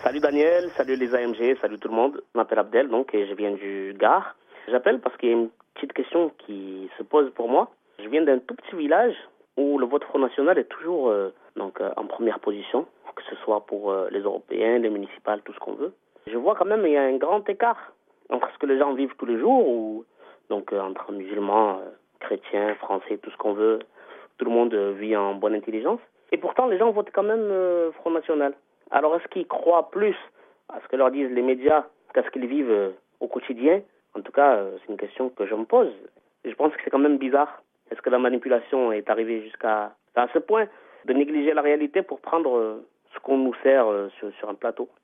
Salut Daniel, salut les AMG, salut tout le monde. Je m'appelle Abdel donc et je viens du Gard. J'appelle parce qu'il y a une petite question qui se pose pour moi. Je viens d'un tout petit village où le vote Front National est toujours en première position, que ce soit pour les Européens, les municipales, tout ce qu'on veut. Je vois quand même il y a un grand écart entre ce que les gens vivent tous les jours, entre musulmans, chrétiens, français, tout ce qu'on veut. Tout le monde vit en bonne intelligence. Et pourtant, les gens votent quand même Front National. Alors, est-ce qu'ils croient plus à ce que leur disent les médias qu'à ce qu'ils vivent au quotidien? En tout cas, c'est une question que je me pose. Et je pense que c'est quand même bizarre. Est-ce que la manipulation est arrivée jusqu'à ce point de négliger la réalité pour prendre ce qu'on nous sert sur un plateau?